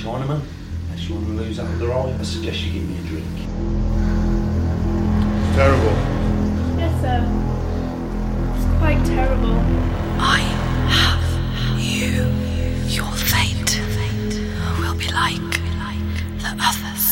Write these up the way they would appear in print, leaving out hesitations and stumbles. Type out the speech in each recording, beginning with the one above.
Chinaman, unless you want to lose that other eye, I suggest you give me a drink. Terrible. Yes, sir. It's quite terrible. I have you. Your fate will be like the others.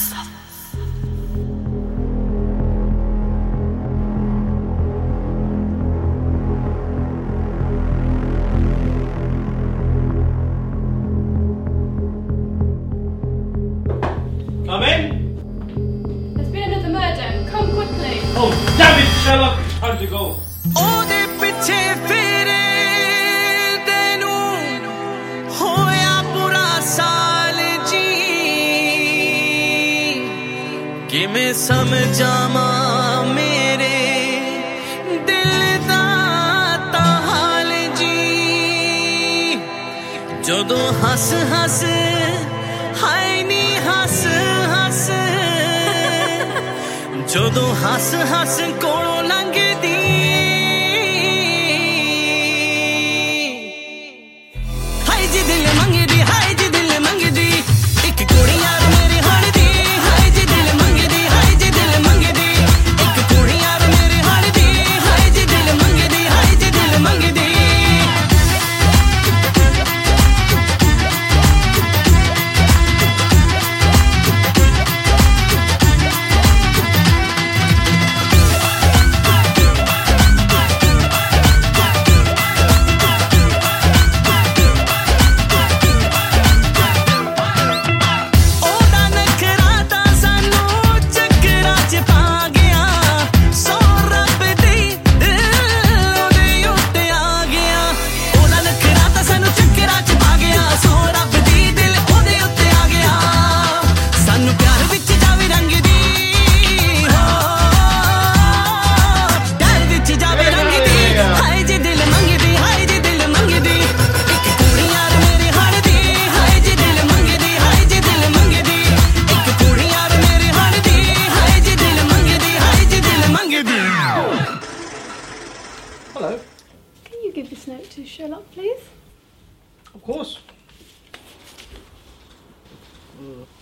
Come in. There's been another murder. Come quickly. Oh, damn it, Sherlock. Time to go. ਉਹਦੇ ਪਿੱਛੇ ਫੇਰੇ ਤੈਨੂੰ ਹੋਇਆ ਪੂਰਾ ਸਾਲ ਜੀ ਕਿਵੇਂ ਸਮਝਾਵਾਂ ਮੇਰੇ ਦਿਲ ਦਾ ਤਾਂ ਹਾਲ ਜੀ ਜਦੋਂ ਹੱਸ ਹੱਸ ਹਾਏ ਨੀ ਹੱਸ ਹੱਸ ਜਦੋਂ ਹੱਸ ਹੱਸ ਕੋਲੋਂ ਲੰਘਦੀ ਹਾਏ ਜੀ ਦਿਲ ਮੰਗਦੀ ਹਾਏ ਜੀ ਦਿਲ ਮੰਗਦੀ ਇੱਕ ਕੁੜੀ ਯਾਰ ਮੇਰੇ ਹਣ ਦੀ ਹਾਏ ਜੀ ਦਿਲ ਮੰਗਦੀ ਹਾਏ ਜੀ ਦਿਲ ਮੰਗਦੀ ਇੱਕ ਕੁੜੀ ਯਾਰ ਮੇਰੇ ਹਣ ਦੀ ਹਾਏ ਜੀ ਦਿਲ ਮੰਗਦੀ ਹਾਏ ਜੀ ਦਿਲ ਮੰਗਦੀ ਉਹਦਾ ਨਖਰਾ ਤਾਂ ਸਾਨੂੰ ਚੱਕਰਾਂ 'ਚ ਪਾ ਗਿਆ ਸੋ ਰੱਬ ਦੀ ਉਹਦੇ ਉੱਤੇ ਆ ਗਿਆ ਉਹਦਾ ਨਖਰਾ ਤਾਂ ਸਾਨੂੰ ਚੱਕਰਾਂ 'ਚ ਪਾ ਗਿਆ ਸੋ ਰੱਬ ਦੀ ਦਿਲ ਉਹਦੇ ਉੱਤੇ ਆ ਗਿਆ ਸਾਨੂੰ ਪਿਆਰ ਵਿੱਚ ਜਾਵੇ ਰੰਗ ਦੀ ਹੋ ਪਿਆਰ ਵਿੱਚ ਜਾਵੇ ਰੰਗ ਦੀ ਹਾਏ ਜੀ ਦਿਲ ਮੰਗਦੀ ਹਾਏ ਜੀ ਦਿਲ ਮੰਗਦੀ ਇੱਕ ਕੁੜੀ ਯਾਰ ਮੇਰੇ ਹਣ ਦੀ ਹਾਏ ਜੀ ਦਿਲ ਮੰਗਦੀ ਹਾਏ ਜੀ ਦਿਲ ਮੰਗਦੀ ਇੱਕ ਕੁੜੀ ਯਾਰ ਮੇਰੇ ਹਣ ਦੀ ਹਾਏ ਜੀ ਦਿਲ ਮੰਗਦੀ ਹਾਏ ਜੀ ਦਿਲ ਮੰਗਦੀ Hello. Can you give this note to Sherlock, please? Of course.